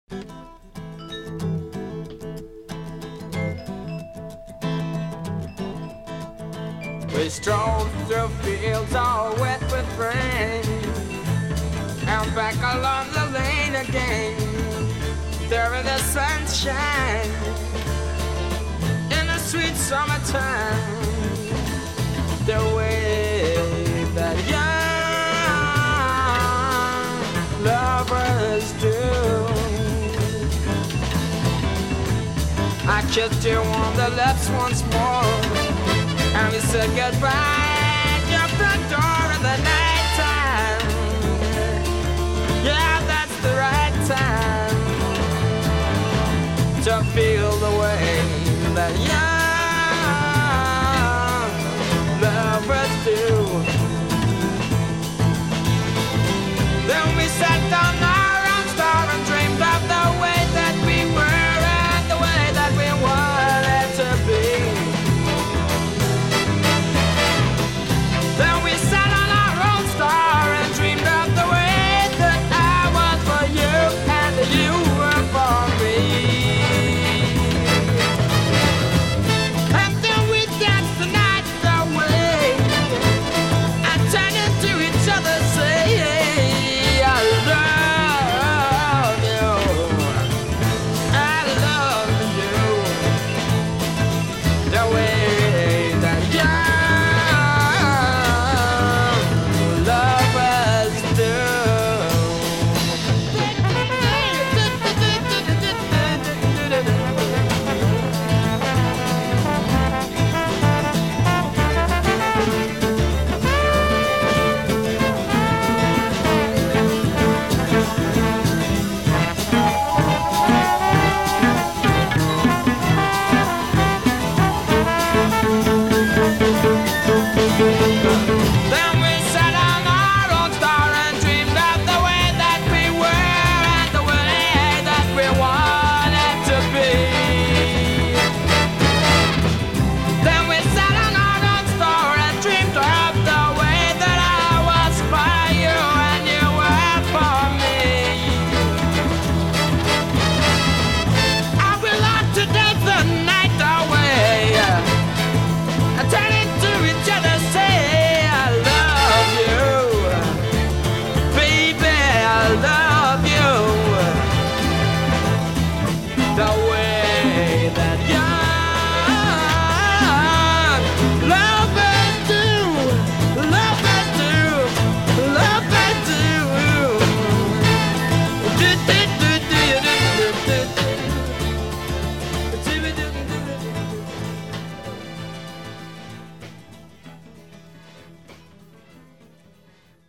We strolled through fields all wet with rain, and back along the lane again. There in the sunshine, in the sweet summertime, the way that young lovers do. I kissed you on the lips once more, and we said goodbye at your front door in the night.